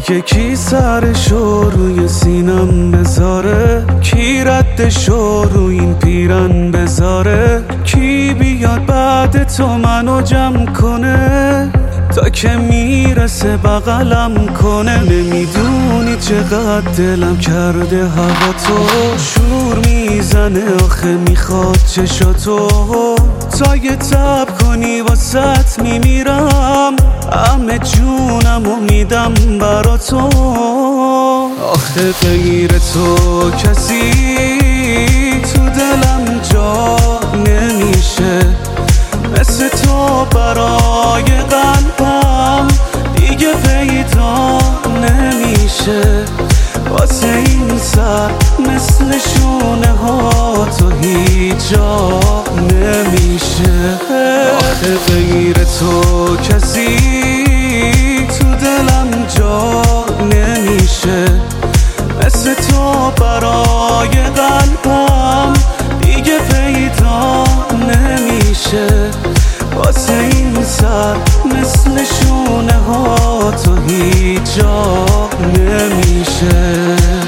دیگه کی سرشو روی سینم بذاره، کی ردشو روی این پیرن بذاره، کی بیاد بعد تو منو جمع کنه تا که میرسه بغلم کنه. نمیدونی چقدر دلم کرده هوا تو، شور میزنه آخه میخواد چشاتو، تا یه تب کنی واسط میمیرم، همه جونمو میدم برا تو. آخه غیر تو کسی تو دلم جا نمیشه، مثل تو برای قلبم دیگه پیدا نمیشه. واسه این سر مثل شونه ها تو هیچ جا نمیشه. آخه غیر تو کسی تو دلم جا نمیشه، مثل تو برای قلبم دیگه پیدا نمیشه. واسه این سر مثل شونه ها تو هیچ جا نمیشه.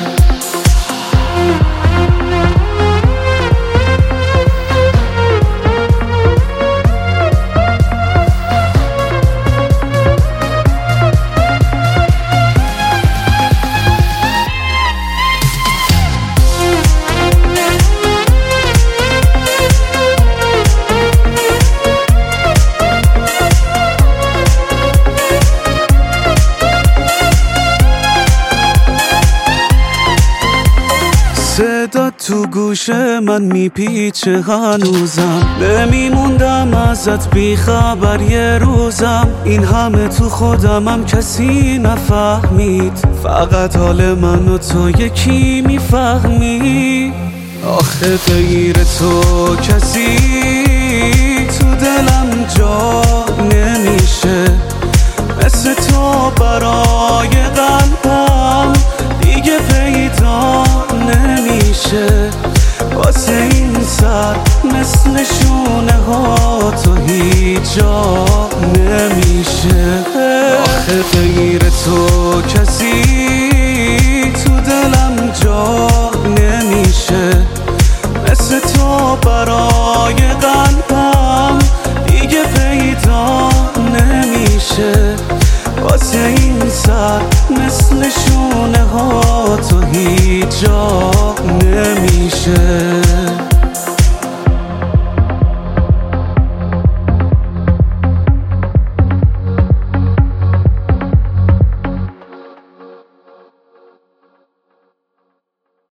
صدا تو گوش من میپیچه هنوزم، نمیموندم ازت بیخبر یه روزم. این همه تو خودمم کسی نفهمید، فقط حال من و تو یکی میفهمی. آخه غیر تو کسی تو دلم جا نمیشه، مثل تو برای قلبم دیگه پیدا نمیشه. واسه این سر مثل شونه ها تو هیچ جا نمیشه. آخه غیر تو کسی تو دلم جا نمیشه، مثل تو برای قلبم دیگه پیدا نمیشه. واسه این سر مثل شونه ها تو هیچ جا نمیشه.